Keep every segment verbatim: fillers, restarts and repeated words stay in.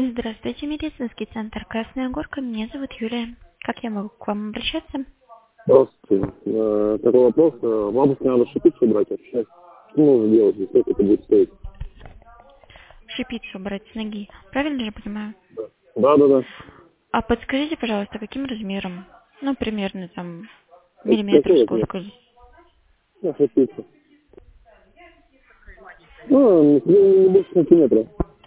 Здравствуйте, медицинский центр «Красная Горка». Меня зовут Юлия. Как я могу к вам обращаться? Здравствуйте. Э, Такой вопрос. Э, Бабушке надо шипицу брать вообще. Что нужно делать, и сколько это будет стоить? Шипицу брать с ноги. Правильно же понимаю? Да, да, да. А подскажите, пожалуйста, каким размером? Ну, примерно там Как- миллиметров Какой размер? сколько? Ну, шипица. Ну, не не больше сантиметра.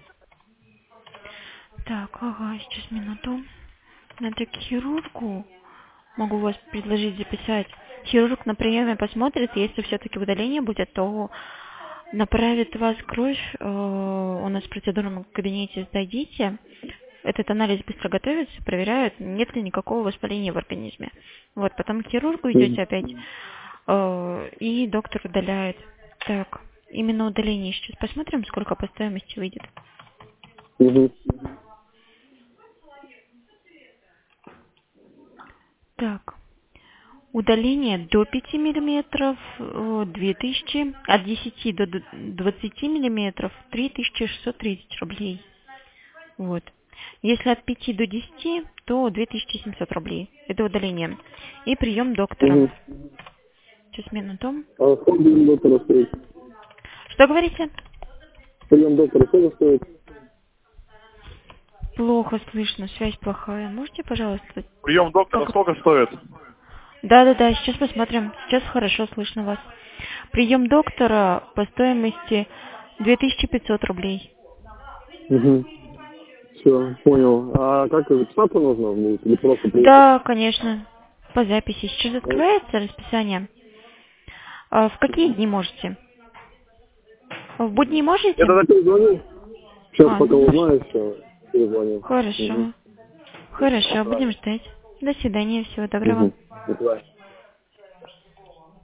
Так, ага, сейчас минуту. Надо к хирургу. Могу вас предложить записать. Хирург на приеме посмотрит, если все-таки удаление будет, то направит вас кровь. э, У нас в процедурном кабинете сдадите. Этот анализ быстро готовится, проверяют, нет ли никакого воспаления в организме. Вот, потом к хирургу Мгм. идете опять, э, и доктор удаляет. Так, именно удаление сейчас посмотрим, сколько по стоимости выйдет. Мгм. Так, удаление до пяти миллиметров, э, две тысячи, от десяти до д- двадцати миллиметров, три тысячи шестьсот тридцать рублей. Вот. Если от пяти до десяти, то две тысячи семьсот рублей. Это удаление. И прием доктора. Мгм. Сейчас минуту. А сколько прием доктора стоит? Что говорите? Прием доктора сколько стоит? Плохо слышно, связь плохая. Можете, пожалуйста? Прием доктора Как... сколько стоит? Да-да-да, сейчас посмотрим. Сейчас хорошо слышно вас. Прием доктора по стоимости две тысячи пятьсот рублей. Угу. Все, понял. А как записаться нужно будет или просто приехать? Да, конечно. По записи. Сейчас Ну, открывается расписание. А в какие дни можете? В будни Я можете? тогда перезвоню. Сейчас А, пока ну хорошо. узнаю все, перезвоню. Угу. Хорошо. Хорошо, будем ждать. До свидания, всего доброго. Угу. До свидания.